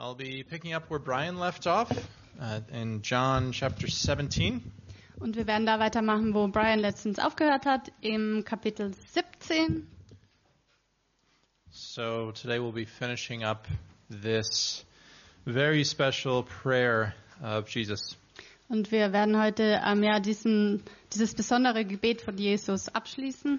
I'll be picking up where Brian left off in John chapter 17. Und wir werden da weitermachen, wo Brian letztens aufgehört hat, im Kapitel 17. So today we'll be finishing up this very special prayer of Jesus. Und wir werden heute dieses besondere Gebet von Jesus abschließen.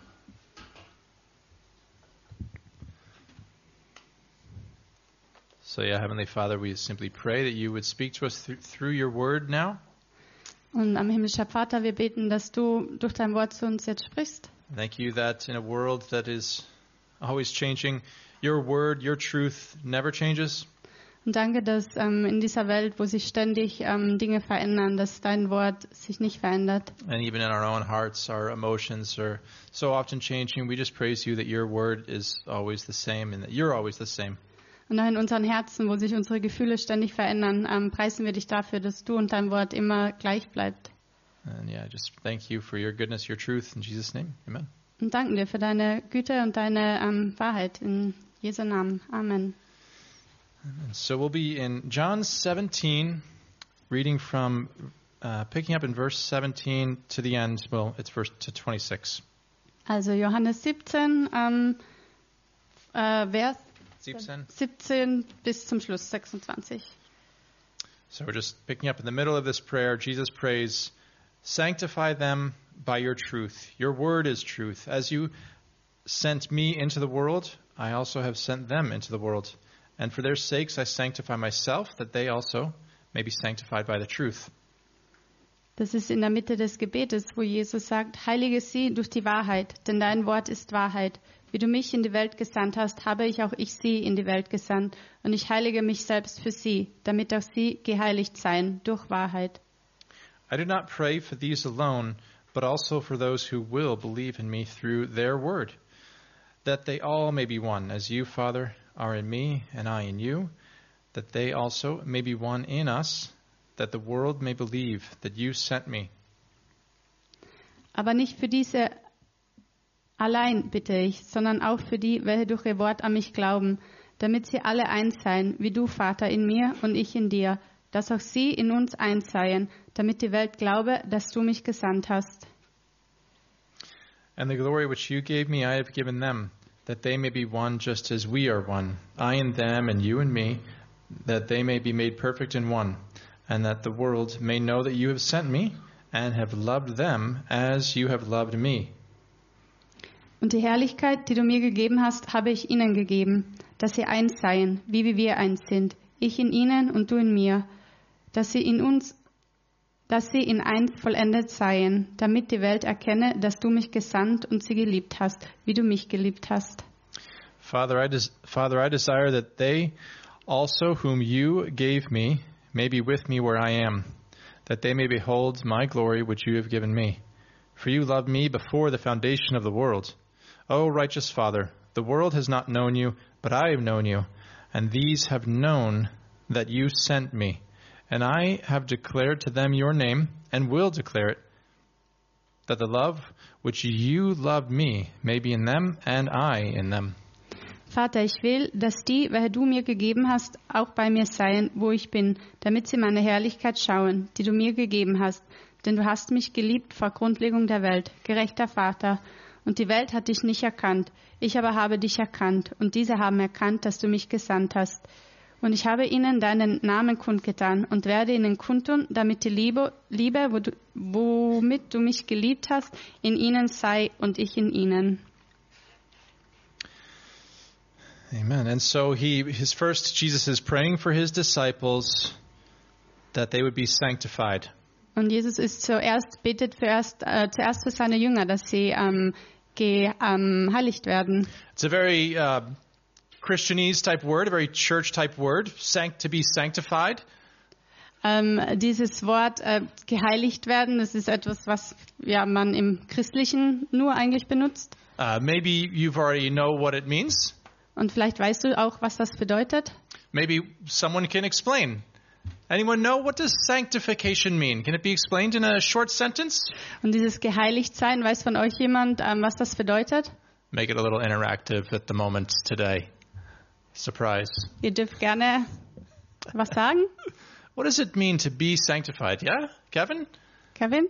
So Heavenly Father, we simply pray that you would speak to us through your word now. Und am himmlischer Vater, wir beten, dass du durch dein Wort zu uns jetzt sprichst. Thank you that in a world that is always changing, your word, your truth never changes. Und danke, dass in dieser Welt, wo sich ständig Dinge verändern, dass dein Wort sich nicht verändert. And even in our own hearts, our emotions are so often changing. We just praise you that your word is always the same and that you're always the same. Und auch in unseren Herzen, wo sich unsere Gefühle ständig verändern, preisen wir dich dafür, dass du und dein Wort immer gleich bleibt. And just thank you for your goodness, your truth. In Jesus' name, amen. Und danken dir für deine Güte und deine Wahrheit. In Jesu Namen. Amen. And so we'll be in John 17, reading from, picking up in verse 17 to the end. Well, it's verse to 26. Also Johannes 17, Vers 17 bis zum Schluss, 26. So we're just picking up in the middle of this prayer. Jesus prays, "Sanctify them by your truth. Your word is truth. As you sent me into the world, I also have sent them into the world. And for their sakes I sanctify myself, that they also may be sanctified by the truth." Das ist in der Mitte des Gebetes, wo Jesus sagt, heilige sie durch die Wahrheit, denn dein Wort ist Wahrheit. Wie du mich in die Welt gesandt hast, habe auch ich sie in die Welt gesandt. Und ich heilige mich selbst für sie, damit auch sie geheiligt seien durch Wahrheit. I do not pray for these alone, but also for those who will believe in me through their word, that they all may be one, as you, Father, are in me and I in you, that they also may be one in us, that the world may believe that you sent me. Aber nicht für diese allein bitte ich, sondern auch für die, welche durch ihr Wort an mich glauben, damit sie alle eins seien, wie du, Vater, in mir und ich in dir, dass auch sie in uns eins seien, damit die Welt glaube, dass du mich gesandt hast. And the glory which you gave me I have given them, that they may be one just as we are one, I in them and you in me, that they may be made perfect in one, and that the world may know that you have sent me and have loved them as you have loved me. Und die Herrlichkeit, die du mir gegeben hast, habe ich ihnen gegeben, dass sie eins seien, wie wir eins sind, ich in ihnen und du in mir, dass sie in eins vollendet seien, damit die Welt erkenne, dass du mich gesandt und sie geliebt hast, wie du mich geliebt hast. Father, I desire that they also whom you gave me may be with me where I am, that they may behold my glory which you have given me. For you loved me before the foundation of the world. O righteous Father, the world has not known you, but I have known you, and these have known that you sent me. And I have declared to them your name, and will declare it, that the love which you loved me may be in them, and I in them. Vater, ich will, dass die, welche du mir gegeben hast, auch bei mir seien, wo ich bin, damit sie meine Herrlichkeit schauen, die du mir gegeben hast. Denn du hast mich geliebt vor Grundlegung der Welt, gerechter Vater. Und die Welt hat dich nicht erkannt, ich aber habe dich erkannt. Und diese haben erkannt, dass du mich gesandt hast. Und ich habe ihnen deinen Namen kundgetan und werde ihnen kundtun, damit die Liebe, womit du mich geliebt hast, in ihnen sei und ich in ihnen. Amen. And so Jesus is praying for his disciples that they would be sanctified. Und Jesus ist betet zuerst für seine Jünger, dass sie geheiligt werden. It's a very Christianese type word, a very church type word, to be sanctified. Dieses Wort geheiligt werden, das ist etwas, was man im Christlichen nur eigentlich benutzt. Maybe you've already know what it means. Und vielleicht weißt du auch, was das bedeutet. Maybe someone can explain. Anyone know what does sanctification mean? Can it be explained in a short sentence? Und dieses Geheiligtsein, weiß von euch jemand, was das bedeutet? Make it a little interactive at the moment today. Surprise. Ihr dürft gerne was sagen? What does it mean to be sanctified? Yeah, Kevin? Kevin?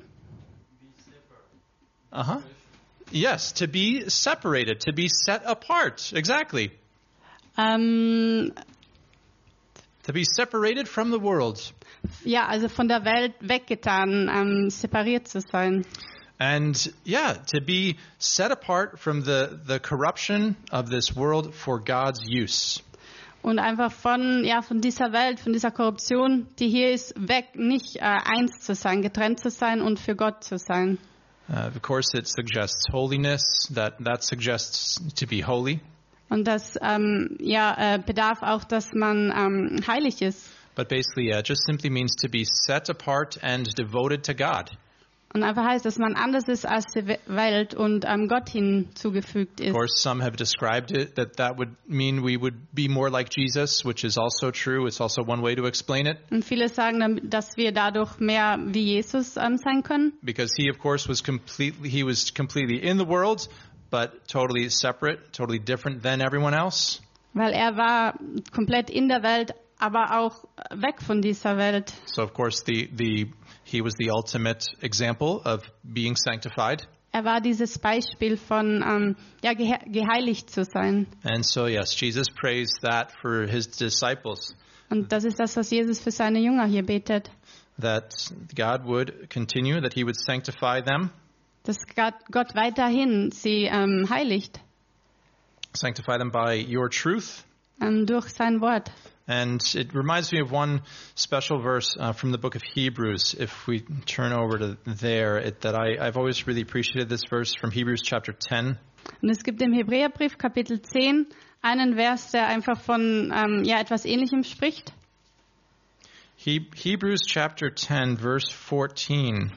Uh-huh. Yes, to be separated, to be set apart. Exactly. Ähm, To be separated from the world. ja, also von der Welt weggetan, separiert zu sein. And yeah, to be set apart from the corruption of this world for God's use. Und einfach von dieser Welt, von dieser Korruption, die hier ist, weg, nicht eins zu sein, getrennt zu sein und für Gott zu sein. Of course, it suggests holiness. That suggests to be holy. Und das bedarf auch, dass man heilig ist. But basically, it just simply means to be set apart and devoted to God. Und einfach heißt, dass man anders ist als die Welt und Gott hinzugefügt Of ist. course, some have described it that would mean we would be more like Jesus, which is also true. It's also one way to explain it. Und viele sagen, dass wir dadurch mehr wie Jesus sein können. Because he, of course, was completely in the world, but totally separate, totally different than everyone else. Weil er war komplett in der Welt, aber auch weg von dieser Welt. So, of course, he was the ultimate example of being sanctified. Er war dieses Beispiel von geheiligt zu sein. And so, yes, Jesus prays that for his disciples, Und das ist das, was Jesus für seine Jünger hier betet. that God would continue, that he would sanctify them, Dass Gott weiterhin sie heiligt sanctify them by your truth. durch sein Wort. And it reminds me of one special verse from the book of Hebrews. If we turn over to there, I've always really appreciated this verse from Hebrews chapter 10. Und es gibt im Hebräerbrief Kapitel 10 einen Vers, der einfach von etwas Ähnlichem spricht. Hebrews chapter 10, verse 14.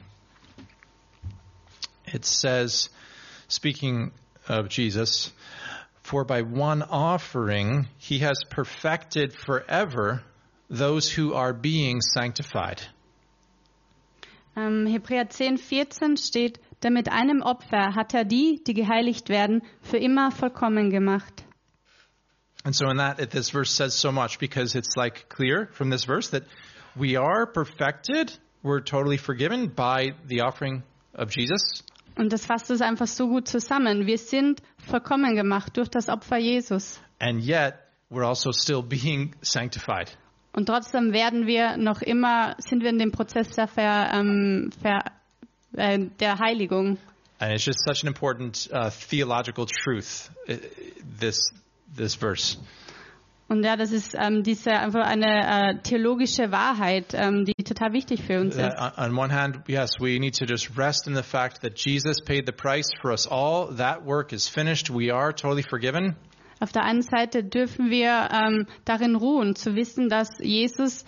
It says, speaking of Jesus, "For by one offering he has perfected forever those who are being sanctified." Hebräer 10,14 steht, denn mit einem Opfer hat er die geheiligt werden, für immer vollkommen gemacht. And so this verse says so much because it's like clear from this verse that we are perfected, we're totally forgiven by the offering of Jesus. Und das fasst es einfach so gut zusammen. Wir sind vollkommen gemacht durch das Opfer Jesus. And yet, we're also still being sanctified. Und trotzdem sind wir in dem Prozess der Heiligung. And it's just such an important theological truth, this verse. Und ja, das ist einfach eine theologische Wahrheit, die total wichtig für uns ist. On one hand, yes, we need to just rest in the fact that Jesus paid the price for us all. That work is finished. We are totally forgiven. Auf der einen Seite dürfen wir darin ruhen, zu wissen, dass Jesus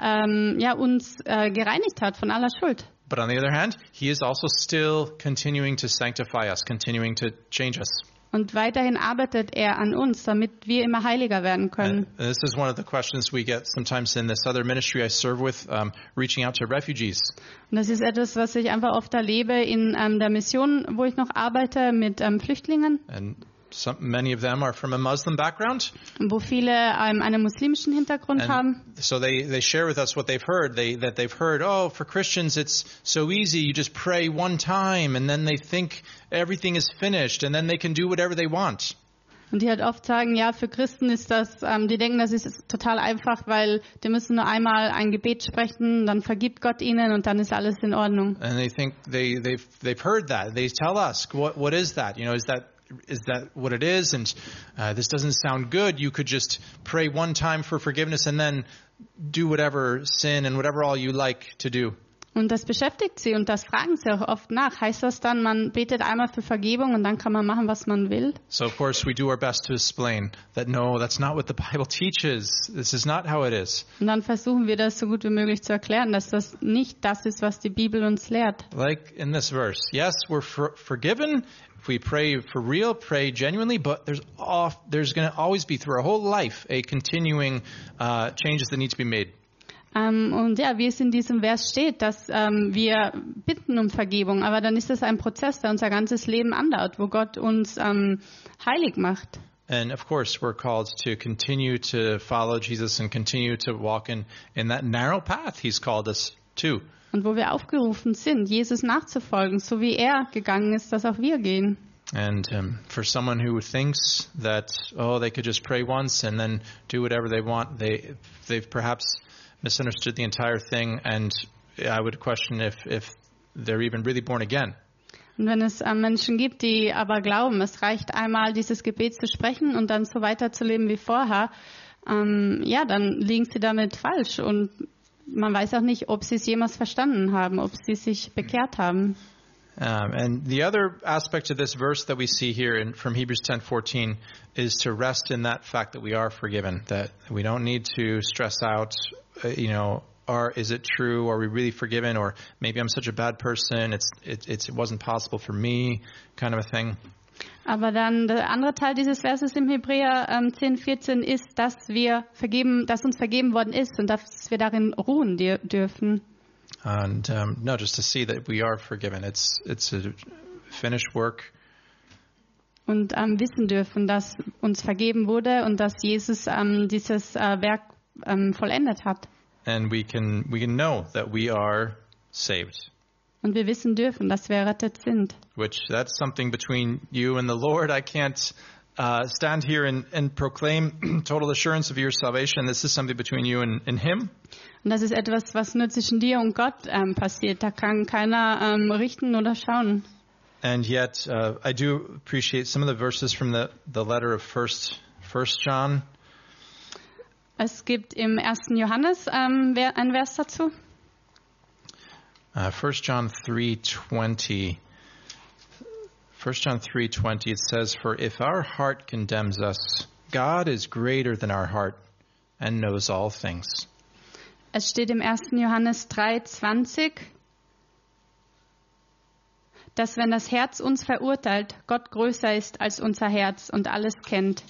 uns gereinigt hat von aller Schuld. But on the other hand, he is also still continuing to sanctify us, continuing to change us. Und weiterhin arbeitet er an uns, damit wir immer heiliger werden können. And this is one of the questions we get sometimes in this other ministry I serve with, reaching out to refugees. Und das ist etwas, was ich einfach oft erlebe in der Mission, wo ich noch arbeite mit Flüchtlingen. And many of them are from a Muslim background. Wo viele einen muslimischen Hintergrund haben. So they share with us what they've heard. That they've heard, oh, for Christians it's so easy. You just pray one time and then they think everything is finished and then they can do whatever they want. Und die halt oft sagen, ja, für Christen ist das, die denken, das ist total einfach, weil die müssen nur einmal ein Gebet sprechen, dann vergibt Gott ihnen und dann ist alles in Ordnung. And they think they've heard that. They tell us, what is that? You know, is that what it is? And this doesn't sound good. You could just pray one time for forgiveness and then do whatever sin and whatever all you like to do. Und das beschäftigt sie und das fragen sie auch oft nach. Heißt das dann, man betet einmal für Vergebung und dann kann man machen, was man will? So of course we do our best to explain that no, that's not what the Bible teaches. This is not how it is. Und dann versuchen wir das so gut wie möglich zu erklären, dass das nicht das ist, was die Bibel uns lehrt. Like in this verse, yes, we're forgiven. If we pray for real, pray genuinely, but there's going to always be through our whole life a continuing changes that need to be made. Und ja, wie es in diesem Vers steht, dass wir bitten um Vergebung, aber dann ist es ein Prozess, der unser ganzes Leben andauert, wo Gott uns heilig macht. And of course, we're called to continue to follow Jesus and continue to walk in that narrow path he's called us to. Und wo wir aufgerufen sind, Jesus nachzufolgen, so wie er gegangen ist, dass auch wir gehen. And for someone who thinks that, they could just pray once and then do whatever they want, they've perhaps misunderstood the entire thing, and I would question if they're even really born again. Und wenn es Menschen gibt, die aber glauben, es reicht einmal dieses Gebet zu sprechen und dann so weiterzuleben wie vorher, dann liegen sie damit falsch und man weiß auch nicht, ob sie es jemals verstanden haben, ob sie sich bekehrt haben. And the other aspect of this verse that we see here from Hebrews 10:14 is to rest in that fact that we are forgiven, that we don't need to stress out, is it true? Are we really forgiven? Or maybe I'm such a bad person. It wasn't possible for me, kind of a thing. Aber dann der andere Teil dieses Verses im Hebräer 10:14 ist, dass uns vergeben worden ist und dass wir darin ruhen dürfen. And just to see that we are forgiven. It's a finished work. Und wissen dürfen, dass uns vergeben wurde und dass Jesus dieses Werk vollendet hat. And we can know that we are saved. Und wir wissen dürfen, dass wir errettet sind. Which that's something between you and the Lord. I can't stand here and proclaim total assurance of your salvation. This is something between you and Him. Und das ist etwas, was nur zwischen dir und Gott passiert. Da kann keiner richten oder schauen. And yet, I do appreciate some of the verses from the letter of First John. Es gibt im 1. Johannes ein Vers dazu. 1 John 3:20. 1 John 3:20, it says, "For if our heart condemns us, God is greater than our heart and knows all things." Es steht im 1. Johannes 3:20, dass wenn das Herz uns verurteilt, Gott größer ist als unser Herz und alles kennt.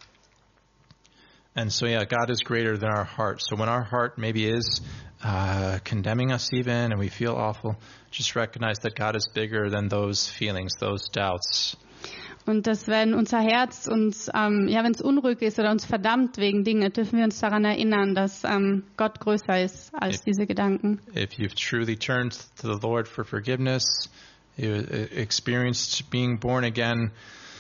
And so, God is greater than our heart. So when our heart maybe is condemning us even and we feel awful, just recognize that God is bigger than those feelings, those doubts. Und dass wenn unser Herz uns, wenn es unruhig ist oder uns verdammt wegen Dingen, dürfen wir uns daran erinnern, dass Gott größer ist als diese Gedanken. If you've truly turned to the Lord for forgiveness, you experienced being born again,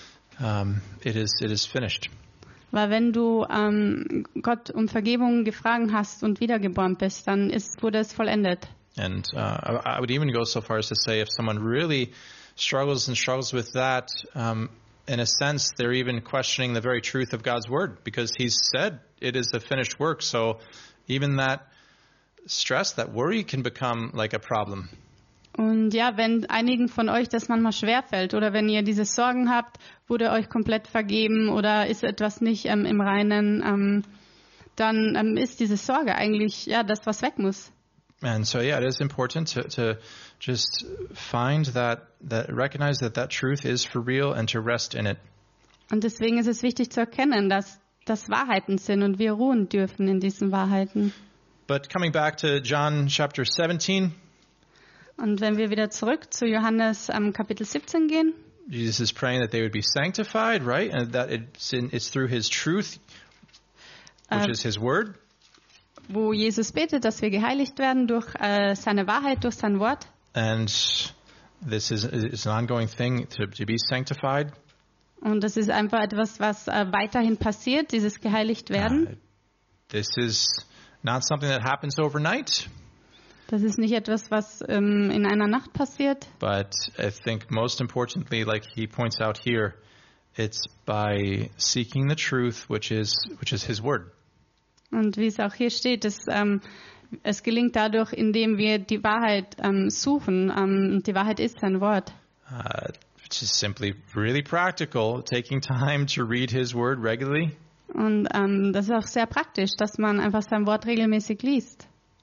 it is finished. Weil wenn du Gott um Vergebung gefragt hast und wiedergeboren bist, dann wurde es vollendet. And I would even go so far as to say, if someone really struggles with that, in a sense, they're even questioning the very truth of God's word, because He's said it is a finished work. So even that stress, that worry can become like a problem. Und wenn einigen von euch das manchmal schwerfällt oder wenn ihr diese Sorgen habt, wurde euch komplett vergeben oder ist etwas nicht im Reinen, dann ist diese Sorge eigentlich das, was weg muss. And so, it is important to just find that recognize that truth is for real and to rest in it. Und deswegen ist es wichtig zu erkennen, dass das Wahrheiten sind und wir ruhen dürfen in diesen Wahrheiten. But coming back to John chapter 17. Und wenn wir wieder zurück zu Johannes Kapitel 17 gehen. Jesus is praying that they would be sanctified, right? And that it's through His truth, which is His word. Wo Jesus betet, dass wir geheiligt werden durch seine Wahrheit, durch sein Wort. And this is an ongoing thing to be sanctified. Und das ist einfach etwas, was weiterhin passiert, dieses geheiligt werden. This is not something that happens overnight. Das ist nicht etwas, was in einer Nacht passiert. But I think most importantly, like he points out here, it's by seeking the truth, which is His word. Und wie es auch hier steht, es gelingt dadurch, indem wir die Wahrheit suchen. Die Wahrheit ist sein Wort. Which is simply really practical, taking time to read His word regularly. Und das ist auch sehr praktisch, dass man einfach sein Wort regelmäßig liest.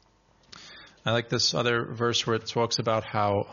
I like this other verse where it talks about how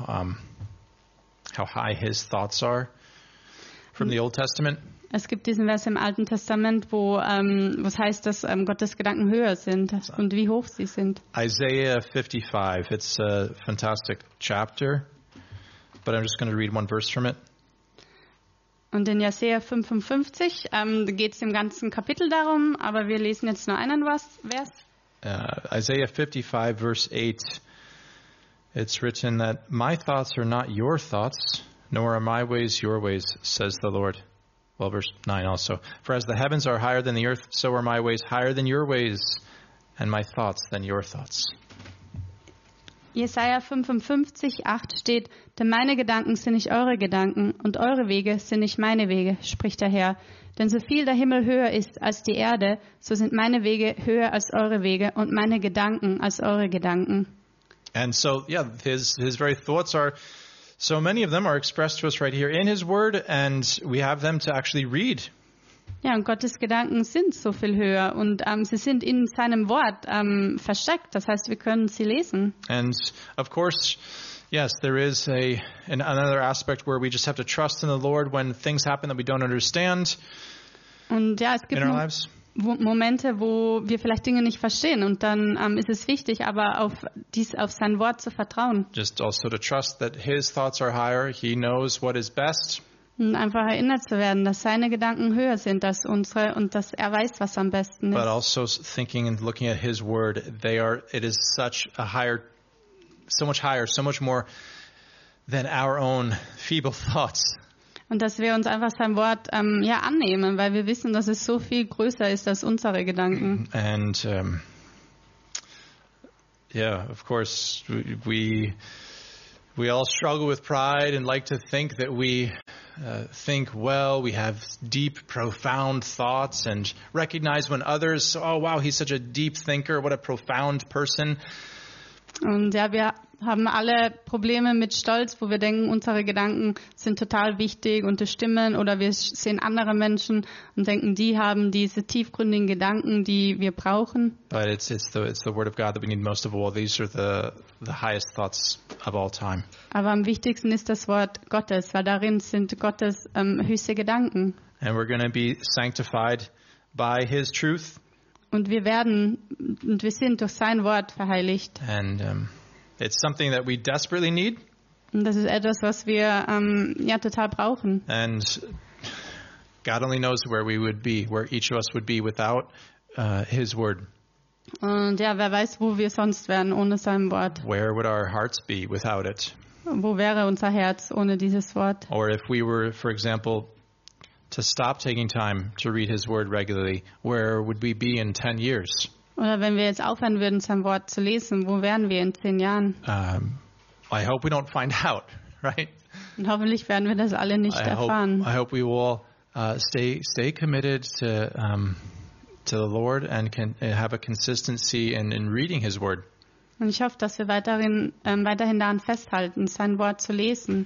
high His thoughts are from the Old Testament. Es gibt diesen Vers im Alten Testament, wo es heißt, dass Gottes Gedanken höher sind und wie hoch sie sind. Isaiah 55. It's a fantastic chapter, but I'm just going to read one verse from it. Und in Jesaja 55 geht es im ganzen Kapitel darum, aber wir lesen jetzt nur einen Vers. Isaiah 55, verse 8, it's written that my thoughts are not your thoughts, nor are my ways your ways, says the Lord. Well, verse 9 also. For as the heavens are higher than the earth, so are my ways higher than your ways, and my thoughts than your thoughts. Jesaja 55, 8 steht, denn meine Gedanken sind nicht eure Gedanken und eure Wege sind nicht meine Wege, spricht der Herr. Denn so viel der Himmel höher ist als die Erde, so sind meine Wege höher als eure Wege und meine Gedanken als eure Gedanken. And so, yeah, his very thoughts are, so many of them are expressed to us right here in his word, and we have them to actually read. Ja, und Gottes Gedanken sind so viel höher und sie sind in seinem Wort versteckt. Das heißt, wir können sie lesen. And of course, yes, there is another aspect where we just have to trust in the Lord when things happen that we don't understand Und ja, es gibt in our lives. Momente, wo wir vielleicht Dinge nicht verstehen und dann ist es wichtig, aber auf sein Wort zu vertrauen. Just also to trust that his thoughts are higher. He knows what is best. Und einfach erinnert zu werden, dass seine Gedanken höher sind als unsere und dass er weiß, was am besten But ist. also thinking and looking at his word, it is so much more than our own feeble thoughts. Und dass wir uns einfach sein Wort annehmen, weil wir wissen, dass es so viel größer ist als unsere Gedanken. And of course, we all struggle with pride and like to think that we think well, we have deep, profound thoughts and recognize when others, oh wow, he's such a deep thinker, what a profound person. Und ja, wir haben alle Probleme mit Stolz, wo wir denken, unsere Gedanken sind total wichtig und das stimmen, oder wir sehen andere Menschen und denken, die haben diese tiefgründigen Gedanken, die wir brauchen. But it's the word of God that we need most of all. These are the highest thoughts of all time. Aber am wichtigsten ist das Wort Gottes, weil darin sind Gottes höchste Gedanken. And we're going to be sanctified by his truth. Und wir sind durch sein Wort verheiligt. And it's something that we desperately need. Und das ist etwas, was wir total brauchen. And God only knows where each of us would be without his word. Und ja, wer weiß, wo wir sonst wären ohne sein Wort. Where would our hearts be without it? Wo wäre unser Herz ohne dieses Wort? Or if we were, for example, to stop taking time to read his word regularly, where would we be in 10 years? Oder wenn wir jetzt aufhören würden, sein Wort zu lesen, wo wären wir in 10 Jahren? I hope we don't find out, right? Und hoffentlich werden wir das alle nicht erfahren. I hope we will stay committed to the Lord and can have a consistency in reading his word. Und ich hoffe, dass wir weiterhin daran festhalten, sein Wort zu lesen.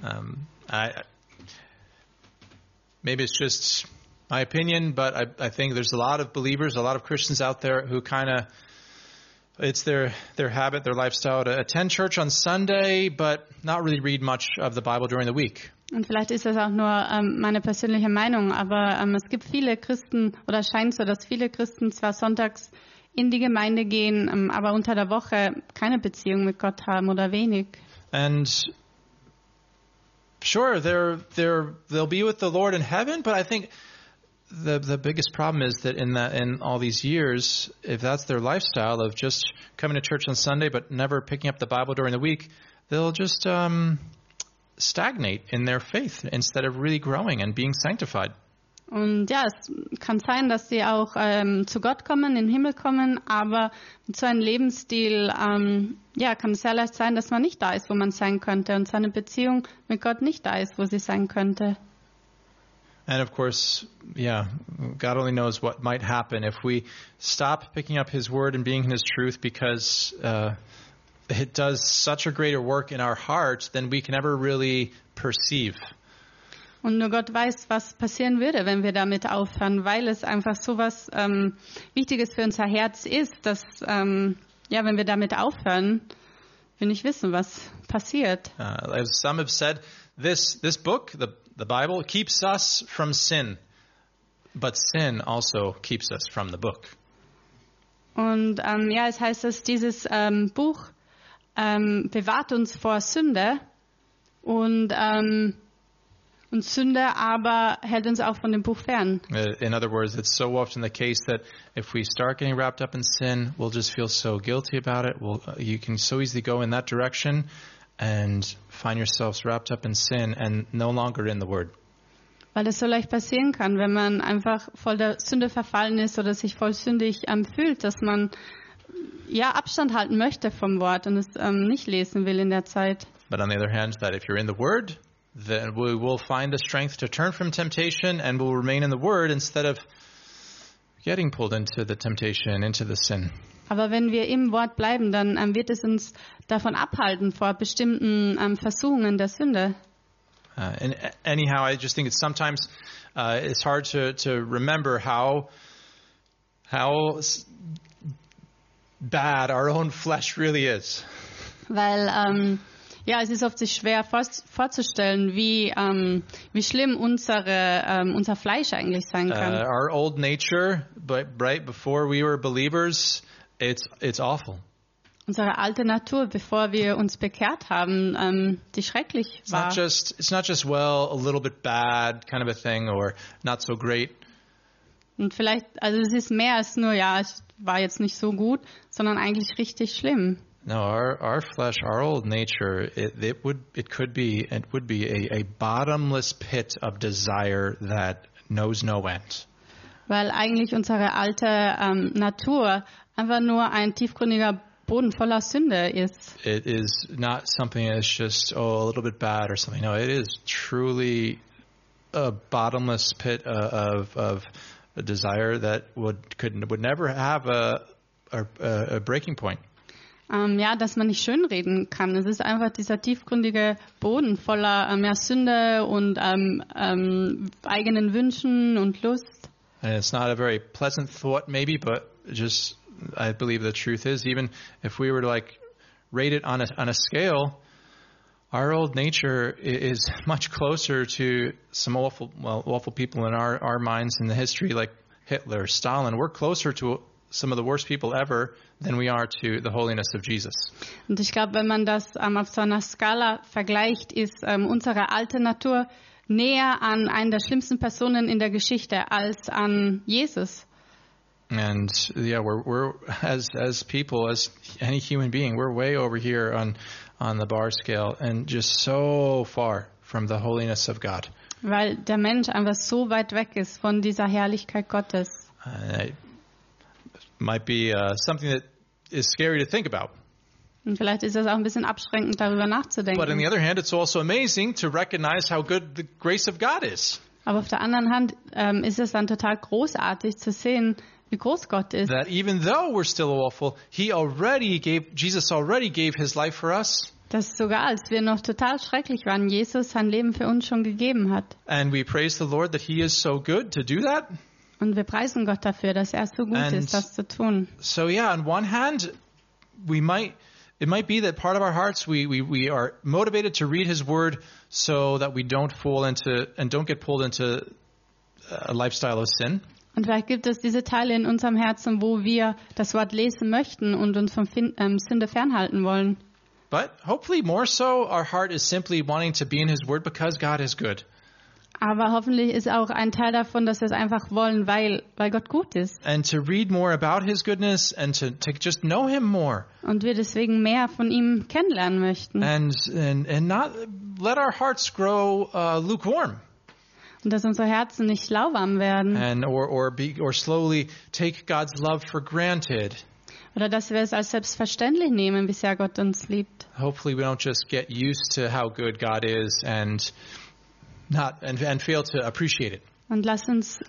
Maybe it's just my opinion, but I think there's a lot of believers, a lot of Christians out there who it's their habit, their lifestyle to attend church on Sunday, but not really read much of the Bible during the week. Und vielleicht ist das auch nur meine persönliche Meinung, aber es gibt viele Christen, oder es scheint so, dass viele Christen zwar sonntags in die Gemeinde gehen, aber unter der Woche keine Beziehung mit Gott haben oder wenig. And sure, they'll be with the Lord in heaven, but I think the biggest problem is that in all these years, if that's their lifestyle of just coming to church on Sunday but never picking up the Bible during the week, they'll just stagnate in their faith instead of really growing and being sanctified. Und ja, es kann sein, dass sie auch zu Gott kommen, in den Himmel kommen, aber mit so einem Lebensstil kann es sehr leicht sein, dass man nicht da ist, wo man sein könnte und seine Beziehung mit Gott nicht da ist, wo sie sein könnte. And of course, God only knows what might happen if we stop picking up his word and being in his truth, because it does such a greater work in our hearts than we can ever really perceive. Und nur Gott weiß, was passieren würde, wenn wir damit aufhören, weil es einfach so was Wichtiges für unser Herz ist, dass wenn wir damit aufhören, wir nicht wissen, was passiert. As some have said, this book, the Bible, keeps us from sin, but sin also keeps us from the book. Und es heißt, dass dieses Buch bewahrt uns vor Sünde und Und Sünde aber hält uns auch von dem Buch fern. In other words, it's so often the case that if we start getting wrapped up in sin, we'll just feel so guilty about it. You can so easily go in that direction and find yourselves wrapped up in sin and no longer in the Word. Weil das so leicht passieren kann, wenn man einfach voll der Sünde verfallen ist oder sich voll sündig fühlt, dass man ja Abstand halten möchte vom Wort und es nicht lesen will in der Zeit. But on the other hand, that if you're in the Word, then we will find the strength to turn from temptation and will remain in the Word instead of getting pulled into the temptation, into the sin. Aber wenn wir im Wort bleiben, dann wird es uns davon abhalten vor bestimmten Versuchungen der Sünde. And anyhow, I just think it's sometimes it's hard to remember how bad our own flesh really is. Weil ja, es ist oft sich schwer vorzustellen, wie schlimm unser Fleisch eigentlich sein kann. Our old nature, but right before we were believers, it's awful. Unsere alte Natur, bevor wir uns bekehrt haben, die schrecklich war. It's not just well, a little bit bad kind of a thing or not so great. Und vielleicht, also es ist mehr als nur, ja, es war jetzt nicht so gut, sondern eigentlich richtig schlimm. No, our flesh, our old nature, it would be a bottomless pit of desire that knows no end. Weil eigentlich unsere alte Natur einfach nur ein tiefgründiger Boden voller Sünde ist. It is not something that's just a little bit bad or something. No, it is truly a bottomless pit of a desire that would never have a breaking point. Ja, dass man nicht schönreden kann. Es ist einfach dieser tiefgründige Boden voller Sünde und eigenen Wünschen und Lust. And it's not a very pleasant thought maybe, but just I believe the truth is, even if we were to like rate it on a scale, our old nature is much closer to some awful people in our minds in the history, like Hitler, Stalin. We're closer to some of the worst people ever than we are to the holiness of Jesus. Und ich glaube, wenn man das auf so einer Skala vergleicht, ist unsere alte Natur näher an einer der schlimmsten Personen in der Geschichte als an Jesus. And yeah, we're as people, as any human being, we're way over here on the bar scale and just so far from the holiness of God. Weil der Mensch einfach so weit weg ist von dieser Herrlichkeit Gottes. It might be something that is scary to think about. Und vielleicht ist das auch ein bisschen abschränkend, darüber nachzudenken. But on the other hand, it's also amazing to recognize how good the grace of God is. Aber auf der anderen Hand ist es dann total großartig zu sehen, wie groß Gott ist. That even though we're still awful, Jesus already gave his life for us. Dass sogar als wir noch total schrecklich waren, Jesus sein Leben für uns schon gegeben hat. And we praise the Lord that he is so good to do that. Und wir preisen Gott dafür, dass er so gut ist, das zu tun. So yeah, on one hand, it might be that part of our hearts we are motivated to read his word so that we don't fall into and don't get pulled into a lifestyle of sin. Und vielleicht gibt es diese Teile in unserem Herzen, wo wir das Wort lesen möchten und uns von Sünde fernhalten wollen. But hopefully more so, our heart is simply wanting to be in his word because God is good. Aber hoffentlich ist auch ein Teil davon, dass wir es einfach wollen, weil Gott gut ist. And to read more about his goodness and to just know him more. Und wir deswegen mehr von ihm kennenlernen möchten. And not let our hearts grow lukewarm. Und dass unsere Herzen nicht lauwarm werden. And or slowly take God's love for granted. Oder dass wir es als selbstverständlich nehmen, wie sehr Gott uns liebt. Hopefully we don't just get used to how good God is and fail to appreciate it. Und lasst uns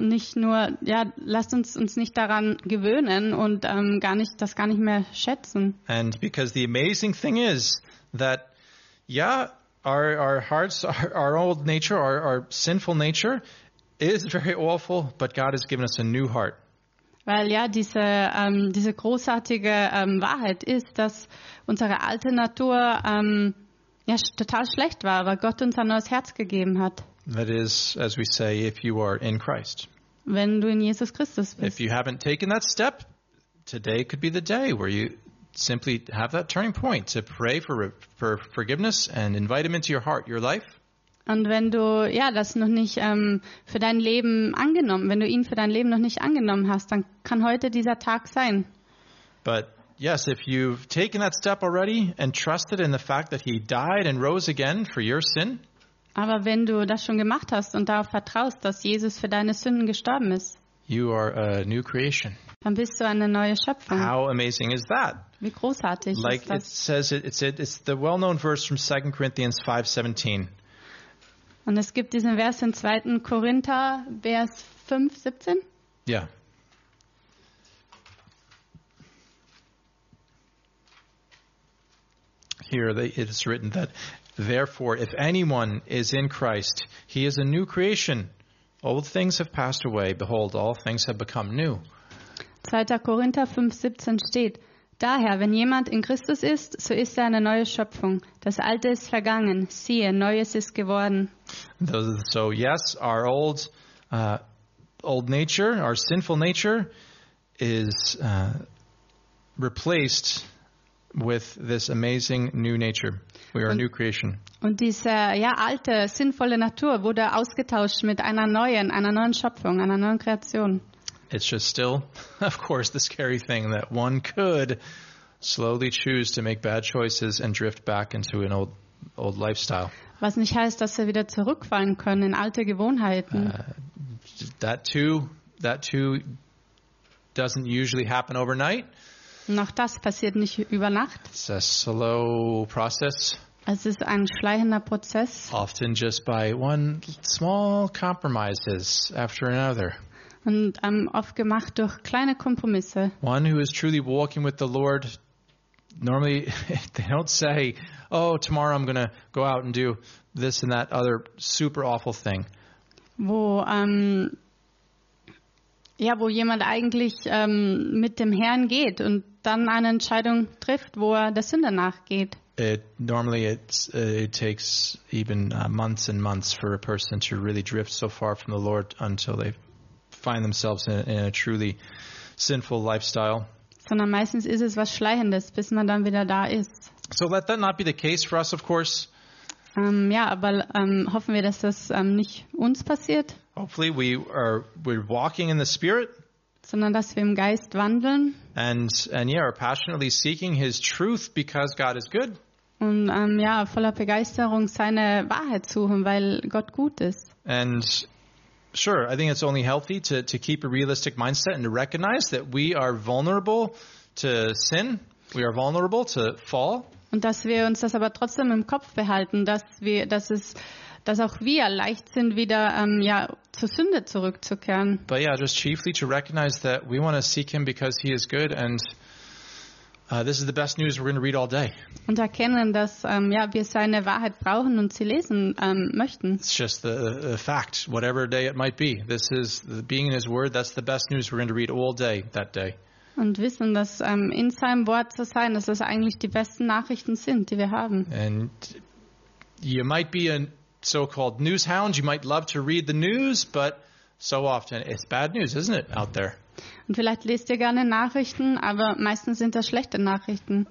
uns nicht daran gewöhnen und gar nicht mehr schätzen. And because the amazing thing is that our hearts, our old nature, our sinful nature is very awful, but God has given us a new heart. Weil ja diese großartige Wahrheit ist, dass unsere alte Natur total schlecht war, aber Gott uns ein neues Herz gegeben hat. That is, as we say, if you are in Christ. Wenn du in Jesus Christus bist. If you haven't taken that step, today could be the day where you simply have that turning point to pray for forgiveness and invite him into your heart, your life. Und wenn du das noch nicht für dein Leben wenn du ihn für dein Leben noch nicht angenommen hast, dann kann heute dieser Tag sein. But yes, if you've taken that step already and trusted in the fact that he died and rose again for your sin, Aber wenn du das schon gemacht hast und darauf vertraust, dass Jesus für deine Sünden gestorben ist, you are a new creation. dann bist du eine neue Schöpfung. How amazing is that? Wie großartig Like ist it das? says, it's the well-known verse from 2 Corinthians 5:17. Und es gibt diesen Vers in 2. Korinther, Vers 5, 17. Yeah. Here it is written that, therefore, if anyone is in Christ, he is a new creation. Old things have passed away. Behold, all things have become new. 2. Korinther 5, 17 steht: Daher, wenn jemand in Christus ist, so ist er eine neue Schöpfung. Das Alte ist vergangen. Siehe, Neues ist geworden. So yes, our old nature, our sinful nature, is replaced with this amazing new nature. We are a new creation. Und diese alte, sinnvolle Natur wurde ausgetauscht mit einer neuen Schöpfung, einer neuen Kreation. It's just still, of course, the scary thing that one could slowly choose to make bad choices and drift back into an old lifestyle. Was nicht heißt, dass wir wieder zurückfallen können in alte Gewohnheiten. That too doesn't usually happen overnight. Und auch das passiert nicht über Nacht. It's a slow process. Es ist ein schleichender Prozess. Often just by one small compromises after another. Und oft gemacht durch kleine Kompromisse. One who is truly walking with the Lord, normally they don't say, oh, tomorrow I'm going to go out and do this and that other super awful thing. Wo jemand eigentlich mit dem Herrn geht und dann eine Entscheidung trifft, wo er der Sünde nachgeht. Normally it takes even months and months for a person to really drift so far from the Lord until they find themselves in a truly sinful lifestyle. Sondern meistens ist es was Schleichendes, bis man dann wieder da ist. So let that not be the case for us, of course. Aber hoffen wir, dass das nicht uns passiert. Hopefully we're walking in the Spirit. Sondern dass wir im Geist wandeln. And are passionately seeking His truth because God is good. Und voller Begeisterung seine Wahrheit suchen, weil Gott gut ist. And sure, I think it's only healthy to keep a realistic mindset and to recognize that we are vulnerable to sin. We are vulnerable to fall. Und dass wir uns das aber trotzdem im Kopf behalten, dass auch wir leicht sind, wieder zur Sünde zurückzukehren. But just chiefly to recognize that we want to seek Him because He is good, and this is the best news we're going to read all day. Und erkennen, dass wir seine Wahrheit brauchen und sie lesen möchten. It's just the fact, whatever day it might be. This is being in His Word. That's the best news we're going to read all day that day. Und wissen, dass in seinem Wort zu sein, dass das eigentlich die besten Nachrichten sind, die wir haben. And you might be a so-called news hound. You might love to read the news, but so often it's bad news, isn't it, out there? Und vielleicht lest ihr gerne Nachrichten, aber meistens sind das schlechte Nachrichten.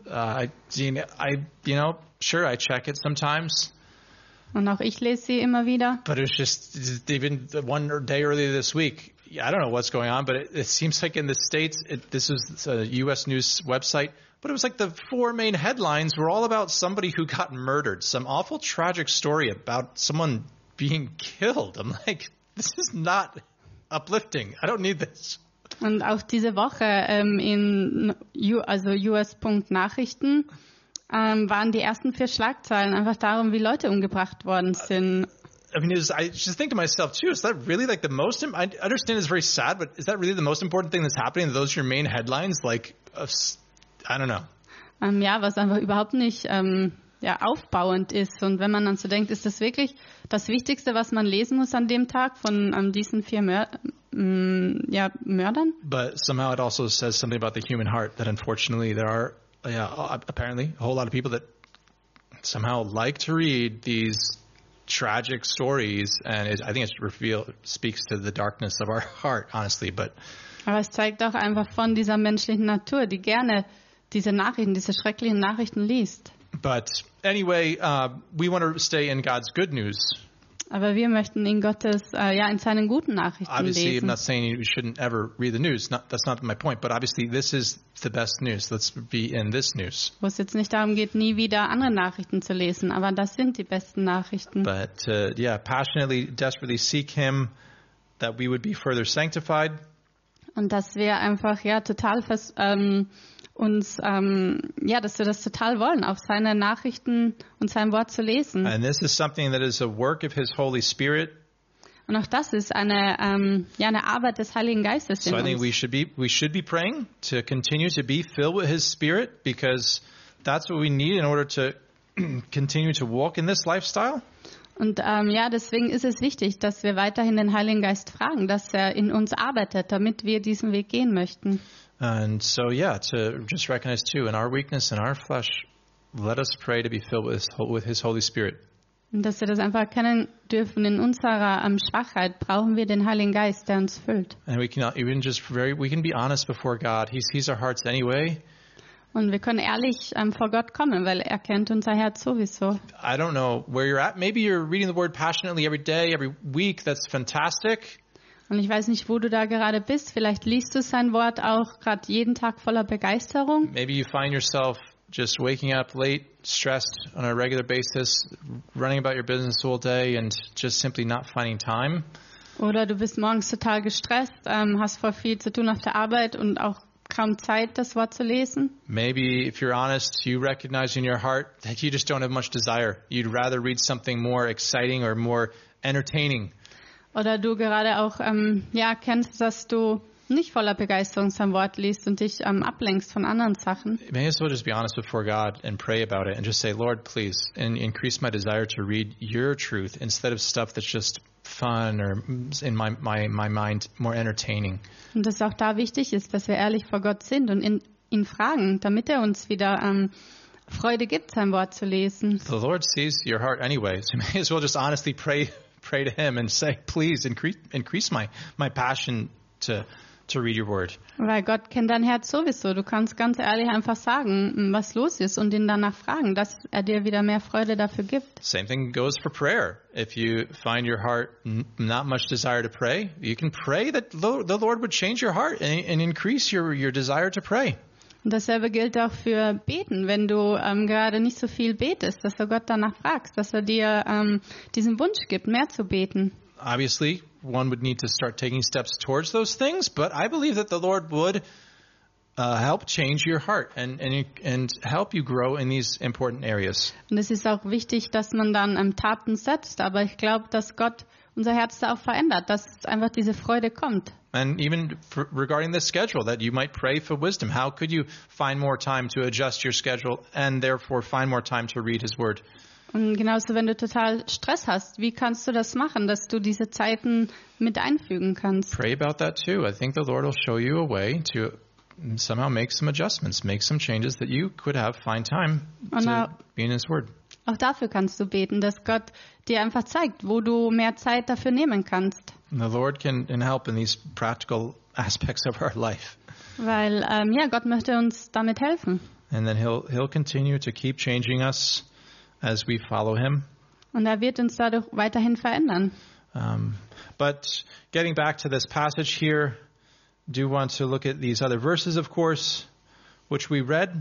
Sure, I check it sometimes. Und auch ich lese sie immer wieder. But it was just even one day earlier this week. I don't know what's going on, but it seems like in the States, this is a U.S. news website, but it was like the 4 main headlines were all about somebody who got murdered, some awful tragic story about someone being killed. I'm like, this is not uplifting. I don't need this. Und auch diese Woche in US.Nachrichten waren die ersten 4 Schlagzeilen einfach darum, wie Leute umgebracht worden sind. I mean, I just think to myself too, is that really like the most, I understand it's very sad, but is that really the most important thing that's happening? Those are your main headlines? Like, I don't know. Was einfach überhaupt nicht aufbauend ist. Und wenn man dann so denkt, ist das wirklich das Wichtigste, was man lesen muss an dem Tag von diesen 4 Mördern? But somehow it also says something about the human heart, that unfortunately there are apparently a whole lot of people that somehow like to read these tragic stories, and I think it speaks to the darkness of our heart, honestly. But aber es zeigt auch einfach von dieser menschlichen Natur, die gerne diese schrecklichen Nachrichten liest. But anyway, we want to stay in God's good news. Aber wir möchten in Gottes, in seinen guten Nachrichten Obviously, I'm lesen. not saying you shouldn't ever read the news. That's not my point. But obviously, this is the best news. Let's be in this news. Wo es jetzt nicht darum geht, nie wieder andere Nachrichten zu lesen, aber das sind die besten Nachrichten. But passionately, desperately seek Him, that we would be further sanctified. Und dass wir einfach total dass wir das total wollen, auf seine Nachrichten und sein Wort zu lesen. And this is something that is a work of His Holy Spirit. Und auch das ist eine Arbeit des Heiligen Geistes in So I think uns. we should be praying to continue to be filled with His Spirit, because that's what we need in order to continue to walk in this lifestyle. Und deswegen ist es wichtig, dass wir weiterhin den Heiligen Geist fragen, dass er in uns arbeitet, damit wir diesen Weg gehen möchten. And so, to just recognize too, in our weakness, in our flesh, let us pray to be filled with His Holy Spirit. Und dass wir das einfach erkennen dürfen, in unserer Schwachheit brauchen wir den Heiligen Geist, der uns füllt. And we can be honest before God. He sees our hearts anyway. Und wir können ehrlich vor Gott kommen, weil er kennt unser Herz sowieso. I don't know where you're at. Maybe you're reading the Word passionately every day, every week. That's fantastic. Und ich weiß nicht, wo du da gerade bist. Vielleicht liest du sein Wort auch gerade jeden Tag voller Begeisterung. Maybe you find yourself just waking up late, stressed on a regular basis, running about your business all day and just simply not finding time. Oder du bist morgens total gestresst, hast voll viel zu tun auf der Arbeit und auch kaum Zeit, das Wort zu lesen. Maybe, if you're honest, you recognize in your heart that you just don't have much desire. You'd rather read something more exciting or more entertaining. Oder du gerade auch kennst, dass du nicht voller Begeisterung sein Wort liest und dich ablenkst von anderen Sachen. May as well just be honest before God and pray about it and just say, Lord, please, and increase my desire to read your truth instead of stuff that's just fun or in my mind more entertaining. Und dass auch da wichtig ist, dass wir ehrlich vor Gott sind und ihn fragen, damit er uns wieder Freude gibt, sein Wort zu lesen. The Lord sees your heart anyway, so you may as well just honestly pray to Him and say, please increase my passion to read your word. Weil Gott kennt dein Herz sowieso. Du kannst ganz ehrlich einfach sagen, was los ist und ihn danach fragen, dass er dir wieder mehr Freude dafür gibt. Same thing goes for prayer. If you find your heart not much desire to pray, you can pray that the Lord would change your heart and increase your desire to pray. Und dasselbe gilt auch für Beten. Wenn du gerade nicht so viel betest, dass du Gott danach fragst, dass er dir diesen Wunsch gibt, mehr zu beten. Obviously, one would need to start taking steps towards those things, but I believe that the Lord would help change your heart and help you grow in these important areas. Und es ist auch wichtig, dass man dann Taten setzt, aber ich glaube, dass Gott unser Herz da auch verändert, dass einfach diese Freude kommt. And even regarding the schedule, that you might pray for wisdom. How could you find more time to adjust your schedule and therefore find more time to read His Word? Und genauso, wenn du total Stress hast, wie kannst du das machen, dass du diese Zeiten mit einfügen kannst? Pray about that too. I think the Lord will show you a way to somehow make some adjustments, make some changes that you could find time to be in His Word. Auch dafür kannst du beten, dass Gott dir einfach zeigt, wo du mehr Zeit dafür nehmen kannst. And the Lord can help in these practical aspects of our life. Weil Gott möchte uns damit helfen. And then He'll continue to keep changing us as we follow Him. Und er wird uns dadurch weiterhin verändern. But getting back to this passage here, do want to look at these other verses, of course, which we read.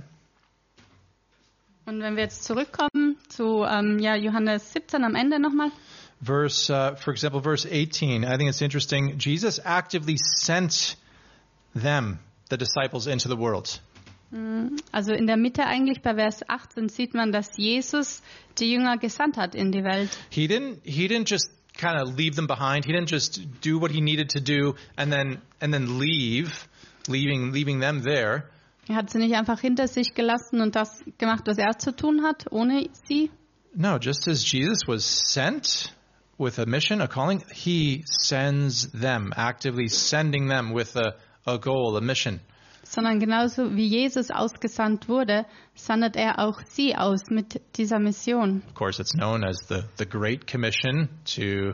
Und wenn wir jetzt zurückkommen zu Johannes 17 am Ende nochmal. For example, verse 18. I think it's interesting. Jesus actively sent them, the disciples, into the world. Also in der Mitte eigentlich bei Vers 18 sieht man, dass Jesus die Jünger gesandt hat in die Welt. He didn't just kind of leave them behind. He didn't just do what he needed to do and then leaving them there. Er hat sie nicht einfach hinter sich gelassen und das gemacht, was er zu tun hat, ohne sie. No, just as Jesus was sent with a mission, a calling, he sends them, actively sending them with a goal, a mission. Sondern genauso wie Jesus ausgesandt wurde, sendet er auch sie aus mit dieser Mission. Of course, it's known as the Great Commission to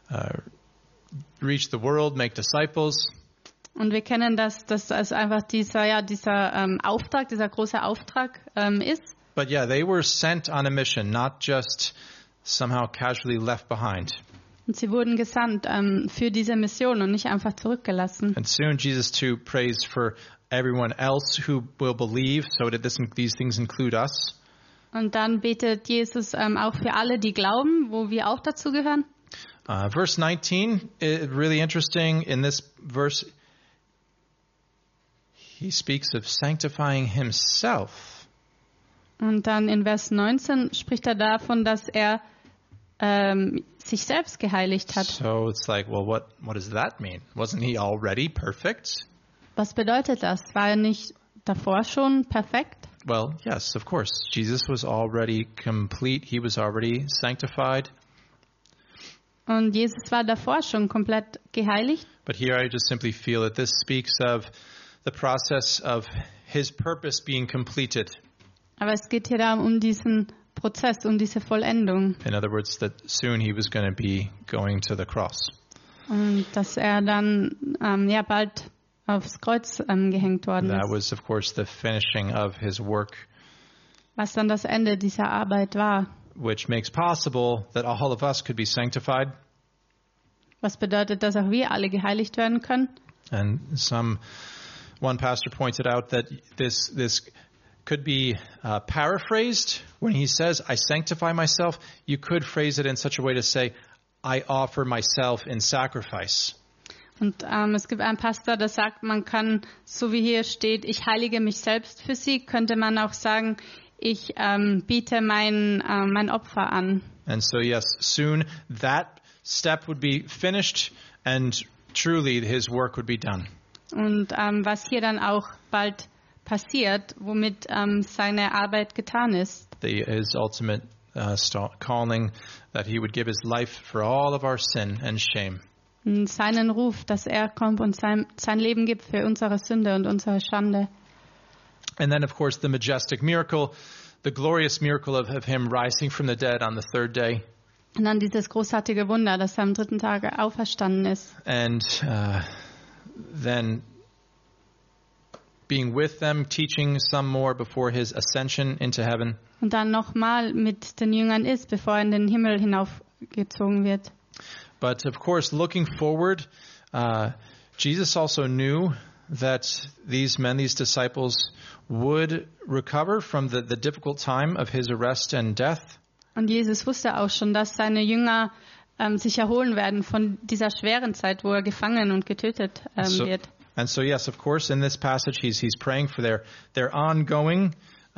reach the world, make disciples. Und wir kennen das als einfach dieser Auftrag, dieser große Auftrag ist. But yeah, they were sent on a mission, not just somehow casually left behind. Und sie wurden gesandt für diese Mission und nicht einfach zurückgelassen. And soon Jesus too prays for everyone else who will believe, so that these things include us. Und dann betet Jesus auch für alle, die glauben, wo wir auch dazu gehören. Verse 19, really interesting. In this verse, he speaks of sanctifying himself. Und dann in Vers 19 spricht er davon, dass er sich selbst geheiligt hat. So it's like, well, what does that mean? Wasn't he already perfect? Was bedeutet das? War er nicht davor schon perfekt? Well, yes, of course. Jesus was already complete. He was already sanctified. Und Jesus war davor schon komplett geheiligt. But here I just simply feel that this speaks of the process of his purpose being completed. Aber es geht hier darum, um diesen Prozess, um diese Vollendung. In other words, that soon he was going to be going to the cross. Und dass er dann bald aufs Kreuz gehängt worden That ist. was, of course, the finishing of his work, Was dann das Ende dieser Arbeit war. which makes possible that all of us could be sanctified. Was bedeutet, dass auch wir alle geheiligt werden können. And one pastor pointed out that this could be paraphrased when he says, I sanctify myself. You could phrase it in such a way to say, I offer myself in sacrifice. Und es gibt einen Pastor, der sagt, man kann, so wie hier steht, ich heilige mich selbst für sie, könnte man auch sagen, ich biete mein Opfer an. And so, yes, soon that step would be finished and truly his work would be done. Und was hier dann auch bald passiert, womit seine Arbeit getan ist. His ultimate calling that he would give his life for all of our sin and shame. Und seinen Ruf, dass er kommt und sein Leben gibt für unsere Sünde und unsere Schande. And then, of course, the majestic miracle, the glorious miracle of him rising from the dead on the third day. Und dann dieses großartige Wunder, dass er am 3. Tage auferstanden ist. And then being with them, teaching some more before his ascension into heaven. Und dann nochmal mit den Jüngern ist, bevor er in den Himmel hinaufgezogen wird. But of course, looking forward, Jesus also knew that these men, these disciples, would recover from the difficult time of his arrest and death. Und Jesus wusste auch schon, dass seine Jünger sich erholen werden von dieser schweren Zeit, wo er gefangen und getötet wird. And so, yes, of course, in this passage, he's praying for their ongoing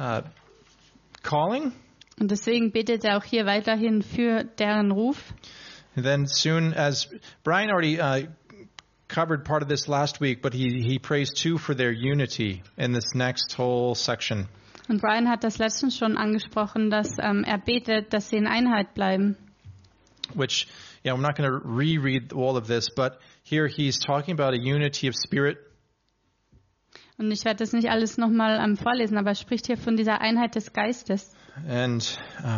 calling. Und deswegen betet er auch hier weiterhin für deren Ruf. And then soon, as Brian already covered part of this last week, but he prays too for their unity in this next whole section. Und Brian hat das letztens schon angesprochen, dass er betet, dass sie in Einheit bleiben. Which, I'm not going to reread all of this, but here he's talking about a unity of spirit. Und ich werde das nicht alles nochmal vorlesen, aber er spricht hier von dieser Einheit des Geistes. And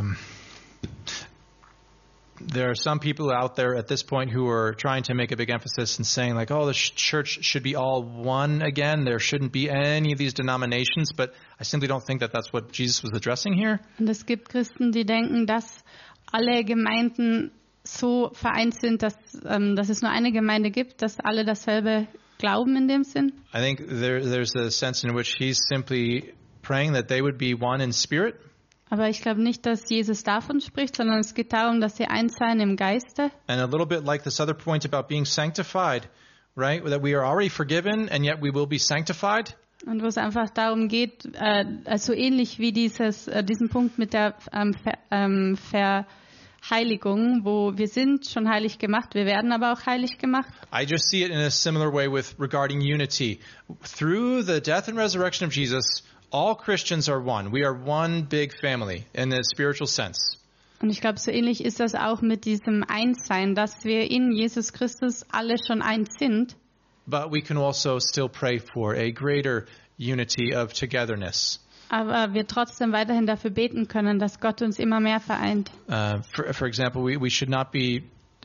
there are some people out there at this point who are trying to make a big emphasis and saying like, oh, the church should be all one again. There shouldn't be any of these denominations. But I simply don't think that that's what Jesus was addressing here. Und es gibt Christen, die denken, dass alle Gemeinden so vereint sind, dass es nur eine Gemeinde gibt, dass alle dasselbe glauben in dem Sinn. I think there's a sense in which he's simply praying that they would be one in spirit. Aber ich glaube nicht, dass Jesus davon spricht, sondern es geht darum, dass sie eins seien im Geiste. And a little bit like this other point about being sanctified, right? That we are already forgiven and yet we will be sanctified. Und wo es einfach darum geht, also ähnlich wie diesen Punkt mit der Verheiligung, wo wir sind schon heilig gemacht, wir werden aber auch heilig gemacht. I just see it in a similar way regarding unity. Through the death and resurrection of Jesus, all Christians are one. We are one big family in the spiritual sense. Und ich glaube, so ähnlich ist das auch mit diesem Einssein, dass wir in Jesus Christus alle schon eins sind. But we can also still pray for a greater unity of togetherness. Aber wir trotzdem weiterhin dafür beten können, dass Gott uns immer mehr vereint. For example, we should not be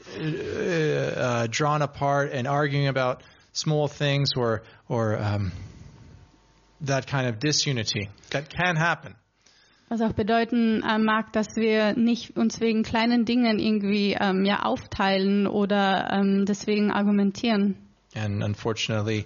drawn apart and arguing about small things or that kind of disunity. That can happen. Was auch bedeuten mag, dass wir nicht uns wegen kleinen Dingen irgendwie aufteilen oder deswegen argumentieren. And unfortunately,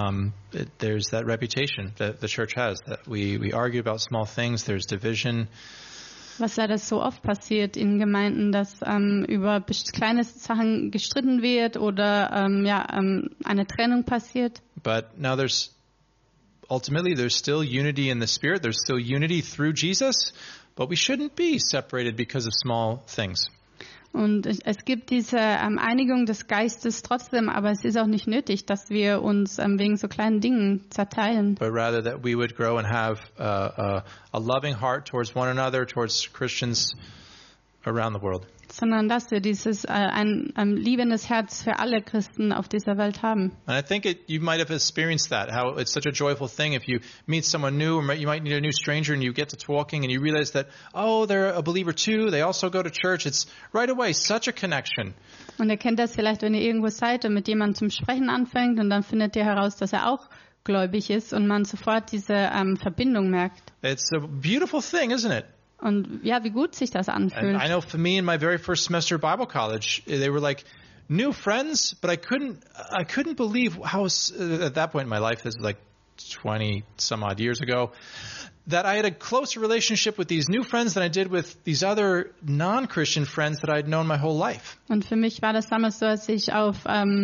there's that reputation that the church has, that we argue about small things, there's division. Was leider so oft passiert in Gemeinden, dass über kleine Sachen gestritten wird oder eine Trennung passiert. But now ultimately there's still unity in the Spirit, there's still unity through Jesus, but we shouldn't be separated because of small things. Und es gibt diese Einigung des Geistes trotzdem, aber es ist auch nicht nötig, dass wir uns wegen so kleinen Dingen zerteilen. But rather that we would grow and have a loving heart towards one another, towards Christians around the world. Sondern dass wir ein liebendes Herz für alle Christen auf dieser Welt haben. And I think you might have experienced that, how it's such a joyful thing if you meet someone new, or you might meet a new stranger and you get to talking and you realize that, oh, they're a believer too, they also go to church. It's right away such a connection. Und ihr kennt das vielleicht, wenn ihr irgendwo seid und mit jemandem zum Sprechen anfängt und dann findet ihr heraus, dass er auch gläubig ist und man sofort diese Verbindung merkt. It's a beautiful thing, isn't it? Und ja, wie gut sich das anfühlt. And I know for me in my very first semester of Bible college, they were like new friends, but I couldn't believe how at that point in my life, this was like 20 some odd years ago, that I had a closer relationship with these new friends than I did with these other non-Christian friends that I'd known my whole life. Und für mich war das damals so, als ich auf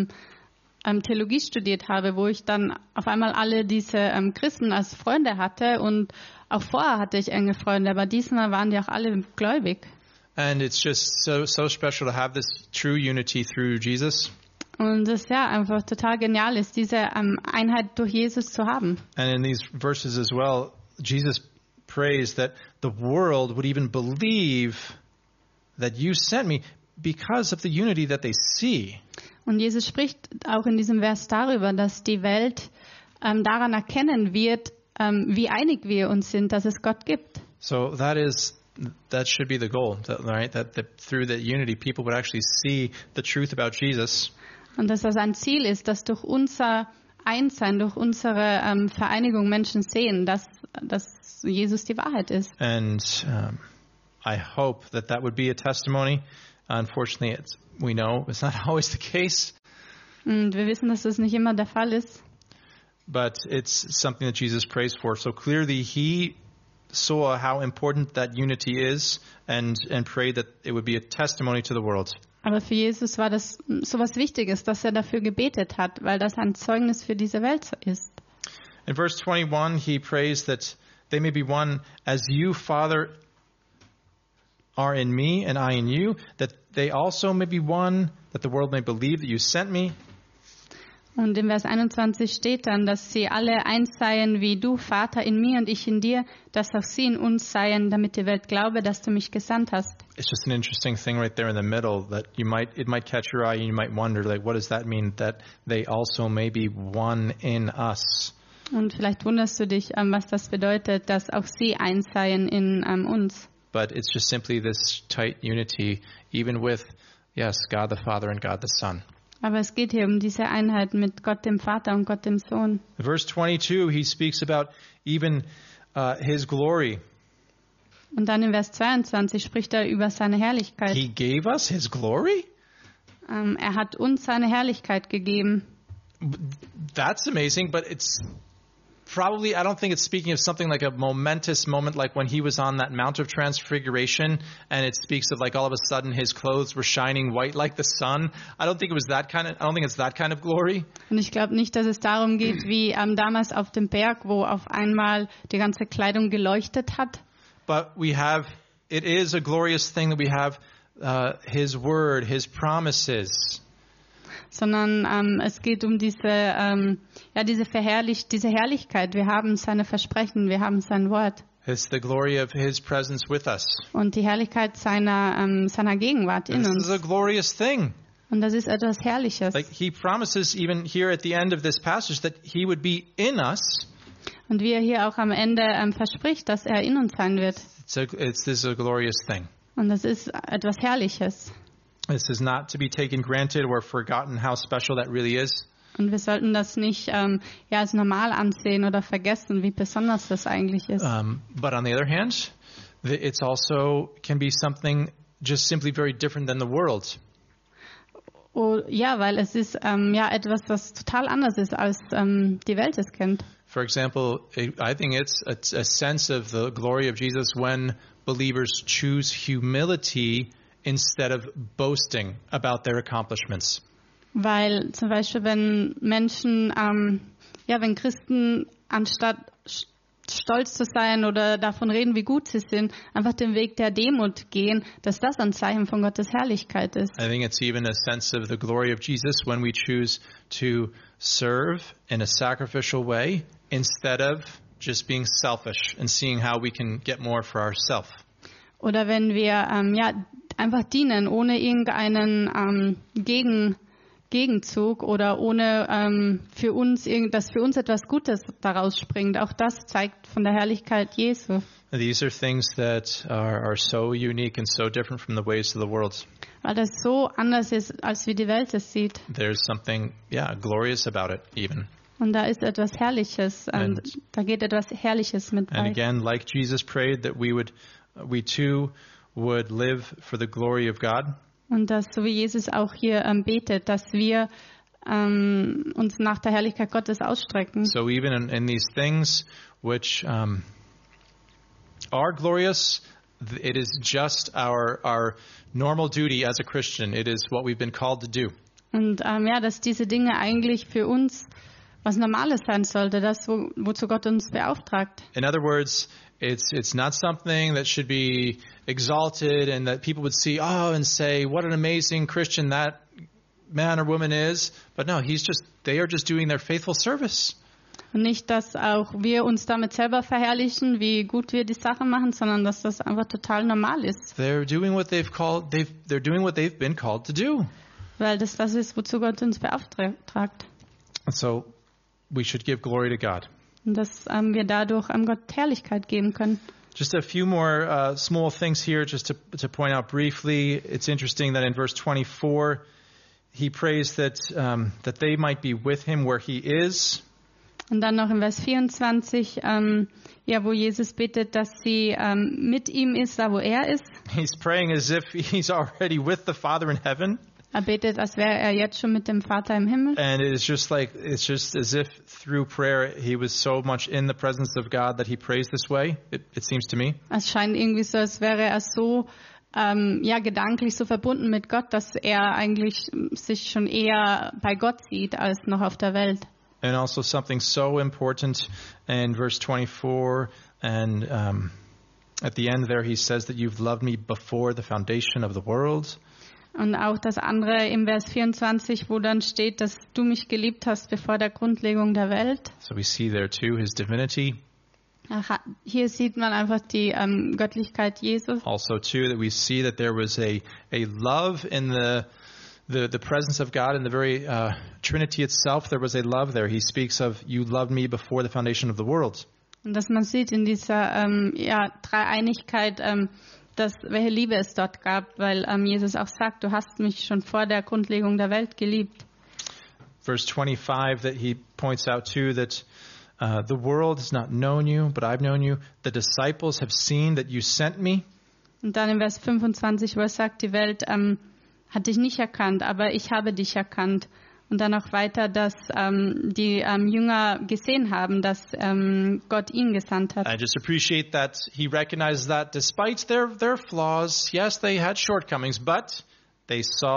Theologie studiert habe, wo ich dann auf einmal alle diese Christen als Freunde hatte und auch vorher hatte ich enge Freunde, aber diesmal waren die auch alle gläubig. And it's just so special to have this true unity through Jesus. Und es ja einfach total genial ist, diese Einheit durch Jesus zu haben. And in these verses as well, Jesus prays that the world would even believe that you sent me because of the unity that they see. Und Jesus spricht auch in diesem Vers darüber, dass die Welt daran erkennen wird, wie einig wir uns sind, dass es Gott gibt. So that should be the goal, right? That through that unity, people would actually see the truth about Jesus. Und dass das ein Ziel ist, dass durch unser Einssein, durch unsere Vereinigung Menschen sehen, dass Jesus die Wahrheit ist. And I hope that would be a testimony. Unfortunately, we know it's not always the case. Und wir wissen, dass das nicht immer der Fall ist. But it's something that Jesus prays for. So clearly he saw how important that unity is and prayed that it would be a testimony to the world. Aber für Jesus war das so was Wichtiges, dass er dafür gebetet hat, weil das ein Zeugnis für diese Welt ist. In verse 21, he prays that they may be one as you, Father, are in me and I in you, that they also may be one, that the world may believe that you sent me. Und im Vers 21 steht dann, dass sie alle eins seien, wie du, Vater, in mir und ich in dir, dass auch sie in uns seien, damit die Welt glaube, dass du mich gesandt hast. It's just an interesting thing right there in the middle that it might catch your eye and you might wonder, like, what does that mean, that they also may be one in us? Und vielleicht wunderst du dich, was das bedeutet, dass auch sie eins seien in uns. But it's just simply this tight unity, even with, yes, God the Father and God the Son. Aber es geht hier um diese Einheit mit Gott dem Vater und Gott dem Sohn. Verse 22, he speaks about even his glory. Und dann in Vers 22 spricht er über seine Herrlichkeit. He gave us his glory? Er hat uns seine Herrlichkeit gegeben. That's amazing, but it's probably, I don't think it's speaking of something like a momentous moment like when he was on that Mount of Transfiguration and it speaks of like all of a sudden his clothes were shining white like the sun. I don't think it's that kind of glory. Und ich glaube nicht, dass es darum geht, wie damals auf dem Berg, wo auf einmal die ganze Kleidung geleuchtet hat. But it is a glorious thing that we have his word, his promises. Sondern es geht um diese Herrlichkeit. Wir haben seine Versprechen, wir haben sein Wort. It's the glory of his presence with us. Und die Herrlichkeit seiner Gegenwart in uns. This is a glorious thing. Und das ist etwas Herrliches. Like he promises even here at the end of this passage that he would be in us. Und wie er hier auch am Ende verspricht, dass er in uns sein wird. This is a glorious thing. Und das ist etwas Herrliches. This is not to be taken granted or forgotten how special that really is. Und wir sollten das nicht als normal ansehen oder vergessen, wie besonders das eigentlich ist. But on the other hand, it's also can be something just simply very different than the world. Oh, ja, weil es ist etwas, was total anders ist, als die Welt es kennt. For example, I think it's a sense of the glory of Jesus when believers choose humility instead of boasting about their accomplishments. Weil zum Beispiel, wenn Menschen, wenn Christen anstatt stolz zu sein oder davon reden, wie gut sie sind, einfach den Weg der Demut gehen, dass das ein Zeichen von Gottes Herrlichkeit ist. I think it's even a sense of the glory of Jesus when we choose to serve in a sacrificial way instead of just being selfish and seeing how we can get more for ourselves. Oder wenn wir einfach dienen, ohne irgendeinen Gegenzug oder ohne dass für uns etwas Gutes daraus springt. Auch das zeigt von der Herrlichkeit Jesu. These are things that are so unique and so different from the ways of the world. Weil das so anders ist, als wie die Welt es sieht. There's something, glorious about it even. Und da ist etwas Herrliches, da geht etwas Herrliches mit bei. And again, like Jesus prayed, that we too would live for the glory of God. Und das, so wie Jesus auch hier betet, dass wir uns nach der Herrlichkeit Gottes ausstrecken. So even in these things which are glorious, it is just our normal duty as a Christian. It is what we've been called to do. Und dass diese Dinge eigentlich für uns was Normales sein sollte, das, wozu Gott uns beauftragt. In other words, it's not something that should be exalted and that people would see, and say, what an amazing Christian that man or woman is. But no, they are just doing their faithful service. Und nicht, dass auch wir uns damit selber verherrlichen, wie gut wir die Sache machen, sondern dass das einfach total normal ist. They're doing what they're doing what they've been called to do. Weil das ist, wozu Gott uns beauftragt. And so we should give glory to God. Und dass wir dadurch Gott Herrlichkeit geben können. Just a few more small things here, just to point out briefly. It's interesting that in verse 24, he prays that they might be with him where he is. Und dann noch in Vers 24, wo Jesus bittet, dass sie mit ihm ist, da wo er ist. He's praying as if he's already with the Father in heaven. Er betet, als wäre er jetzt schon mit dem Vater im Himmel. And it's just as if through prayer he was so much in the presence of God that he prays this way. It seems to me. Es scheint irgendwie so, als wäre er so gedanklich so verbunden mit Gott, dass er eigentlich sich schon eher bei Gott sieht als noch auf der Welt. And also something so important in verse 24 and at the end there he says that you've loved me before the foundation of the world. Und auch das andere im Vers 24, wo dann steht, dass du mich geliebt hast bevor der Grundlegung der Welt. So we see there too his divinity. Hier sieht man einfach die Göttlichkeit Jesu. Also too that we see that there was a love in the presence of God in the very Trinity itself. There was a love there. He speaks of you loved me before the foundation of the world. Und dass man sieht in dieser Dreieinigkeit, welche Liebe es dort gab, weil Jesus auch sagt, du hast mich schon vor der Grundlegung der Welt geliebt. Verse 25 that he points out too that the world has not known you, but I've known you. The disciples have seen that you sent me. Und dann in Vers 25, wo er sagt, die Welt hat dich nicht erkannt, aber ich habe dich erkannt. Und dann auch weiter, dass die Jünger gesehen haben, dass Gott ihn gesandt hat. I just appreciate that he recognizes that despite their flaws, yes, they had shortcomings, but they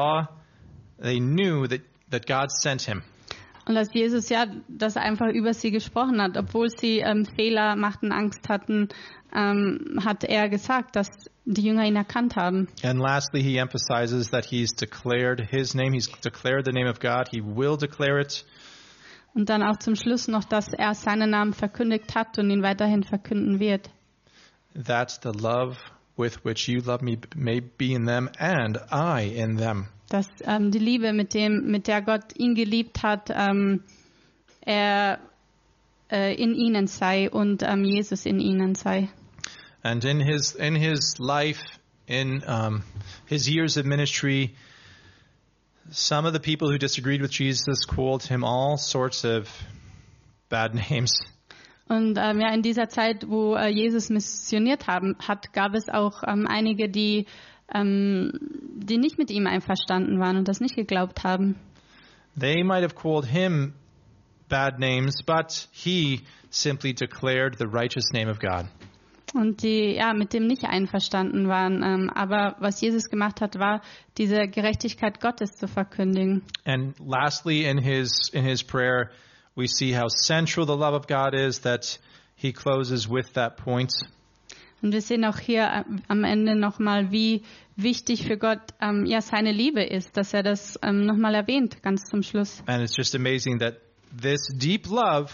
knew that God sent him. Und dass Jesus das einfach über sie gesprochen hat, obwohl sie Fehler machten, Angst hatten, hat er gesagt, dass die Jünger ihn erkannt haben. And lastly, he emphasizes that he's declared his name. He's declared the name of God. He will declare it. Und dann auch zum Schluss noch, dass er seinen Namen verkündigt hat und ihn weiterhin verkünden wird. That the love with which you love me may be in them and I in them. Dass die Liebe, mit der Gott ihn geliebt hat, er in ihnen sei und Jesus in ihnen sei. And in his life, in his years of ministry, Some of the people who disagreed with Jesus called him all sorts of bad names. Und ja, in dieser Zeit, wo Jesus missioniert hat, gab es auch einige, die nicht mit ihm einverstanden waren und das nicht geglaubt haben. They might have called him bad names, but he simply declared the righteous name of God. Und die ja mit dem nicht einverstanden waren. Aber was Jesus gemacht hat, war, diese Gerechtigkeit Gottes zu verkündigen. And lastly, in his prayer, we see how central the love of God is, that he closes with that point. Und wir sehen auch hier am Ende nochmal, wie wichtig für Gott ja seine Liebe ist, dass er das nochmal erwähnt, ganz zum Schluss. And it's just amazing that this deep love,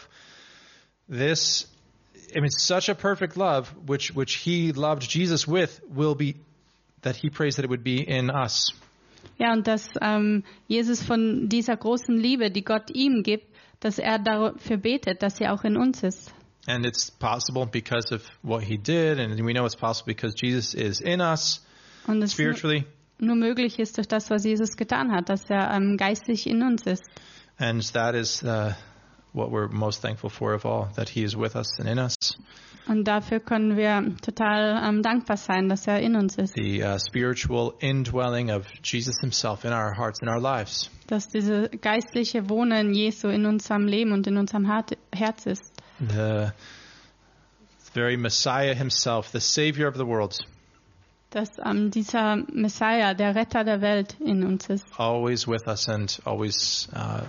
it's such a perfect love, which he loved Jesus with, will be, that he prays that it would be in us. Ja, und dass Jesus von dieser großen Liebe, die Gott ihm gibt, dass er dafür betet, dass sie auch in uns ist. And it's possible because of what he did, and we know it's possible because Jesus is in us Und es spiritually. nur möglich ist durch das, was Jesus getan hat, dass er geistig in uns ist. And that is what we're most thankful for of all, that he is with us and in us. Und dafür können wir total dankbar sein, dass er in uns ist. The spiritual indwelling of Jesus himself in our hearts and our lives. Dass diese geistliche Wohnen Jesu in unserem Leben und in unserem Herz ist. The very Messiah himself, the Savior of the world, Dass dieser Messiah, der Retter der Welt, in uns ist. always with us and always,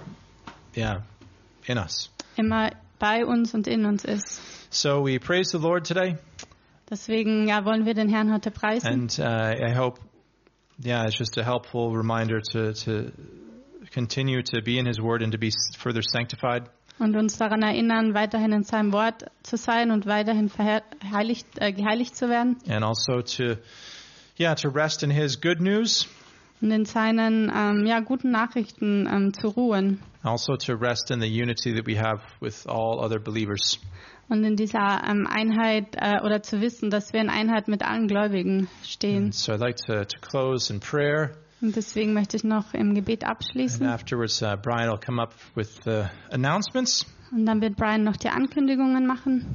in us. Immer bei uns und in uns ist. So we praise the Lord today, Deswegen ja, wollen wir den Herrn heute preisen. and I hope, it's just a helpful reminder to continue to be in His Word and to be further sanctified. Und uns daran erinnern, weiterhin in seinem Wort zu sein und weiterhin geheiligt zu werden. And also to rest in His good news. Und in seinen guten Nachrichten zu ruhen. Also to rest in the unity that we have with all other believers. Und in dieser Einheit oder zu wissen, dass wir in Einheit mit allen Gläubigen stehen. And so I'd like to close in prayer. Und deswegen möchte ich noch im Gebet And abschließen. afterwards, Brian will come up with the announcements. Und dann wird Brian noch die Ankündigungen machen.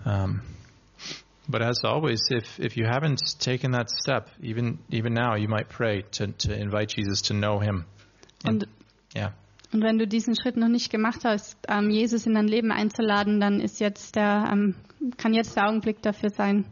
But as always, if you haven't taken that step, even now, you might pray to invite Jesus to know Him. Und Yeah. Und wenn du diesen Schritt noch nicht gemacht hast, Jesus in dein Leben einzuladen, dann ist kann jetzt der Augenblick dafür sein.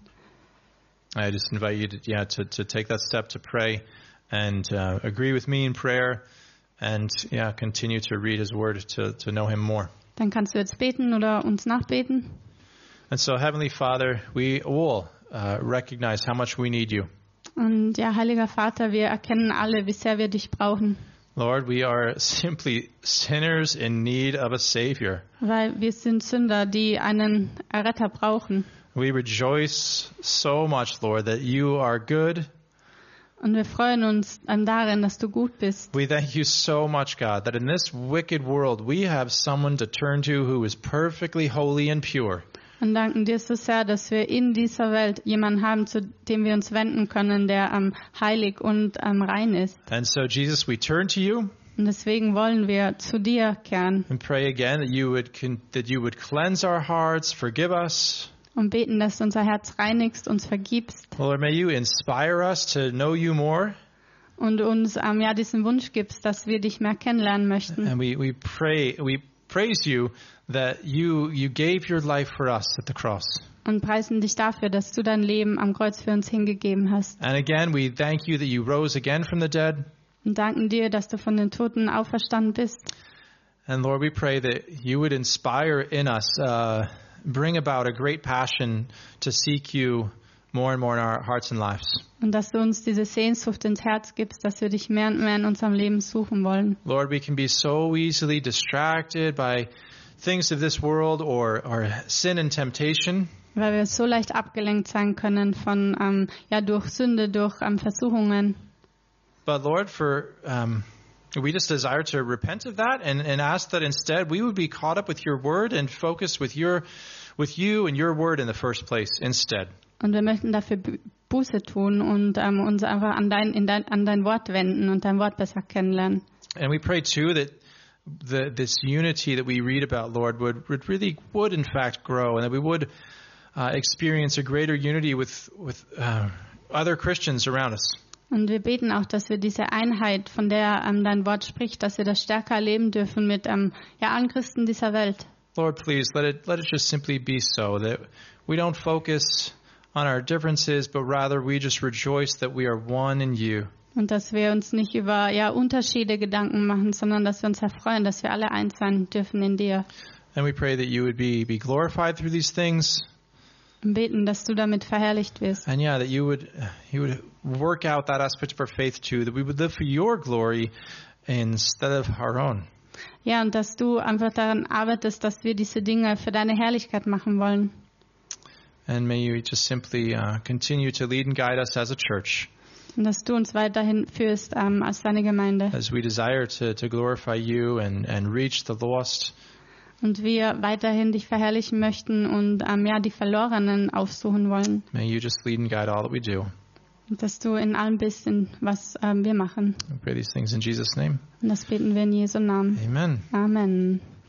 I just invite you to take that step to pray and agree with me in prayer and continue to read His Word to know Him more. Dann kannst du jetzt beten oder uns nachbeten. And so, Heavenly Father, we all recognize how much we need you. Und ja, Heiliger Vater, wir erkennen alle, wie sehr wir dich brauchen. Lord, we are simply sinners in need of a Savior. Weil wir sind Sünder, die einen Erretter brauchen. We rejoice so much, Lord, that you are good. Und wir freuen uns darin, dass du gut bist. We thank you so much, God, that in this wicked world we have someone to turn to who is perfectly holy and pure. Und danken dir so sehr, dass wir in dieser Welt jemanden haben, zu dem wir uns wenden können, der heilig und rein ist. And so, Jesus, we turn to you Und deswegen wollen wir zu dir kehren and pray again that you would cleanse our hearts, forgive us. und beten, dass du unser Herz reinigst, uns vergibst Lord, may you inspire us to know you more. und uns diesen Wunsch gibst, dass wir dich mehr kennenlernen möchten. And we praise you that you gave your life for us at the cross. Und preisen dich dafür, dass du dein Leben am Kreuz für uns hingegeben hast. And again, we thank you that you rose again from the dead. Und danken dir, dass du von den Toten auferstanden bist. And Lord, we pray that you would inspire in us, bring about a great passion to seek you more and more in our hearts and lives. Und dass du uns diese Sehnsucht ins Herz gibst, dass wir dich mehr und mehr in unserem Leben suchen wollen. Lord, we can be so easily distracted by things of this world or sin and temptation. Weil wir so leicht abgelenkt sein können von durch Sünde, durch Versuchungen. But Lord, we just desire to repent of that and ask that instead we would be caught up with your word and focused with you and your word in the first place instead. Und wir möchten dafür Buße tun und uns einfach an dein Wort wenden und dein Wort besser kennenlernen. And we pray too that this unity that we read about, Lord, would in fact grow, and that we would experience a greater unity with other Christians around us. Und wir beten auch, dass wir diese Einheit, von der dein Wort spricht, dass wir das stärker erleben dürfen mit allen Christen dieser Welt. Lord, please let it just simply be so that we don't focus on our differences, but rather we just rejoice that we are one in you. Und dass wir uns nicht über Unterschiede Gedanken machen, sondern dass wir uns erfreuen, dass wir alle eins sein dürfen in dir. And we pray that you would be glorified through these things. Und beten, dass du damit verherrlicht wirst. And that you would work out that aspect of our faith too, that we would live for your glory instead of our own. Ja, und dass du einfach daran arbeitest, dass wir diese Dinge für deine Herrlichkeit machen wollen. And may you just simply continue to lead and guide us as a church. Und dass du uns weiterhin führst als deine Gemeinde. As we desire to glorify you and reach the lost. Und wir weiterhin dich verherrlichen möchten und die Verlorenen aufsuchen wollen. May you just lead and guide all that we do. Und dass du in allem bist, was wir machen. We pray these things in Jesus' name. Und das beten wir in Jesu Namen. Amen. Amen.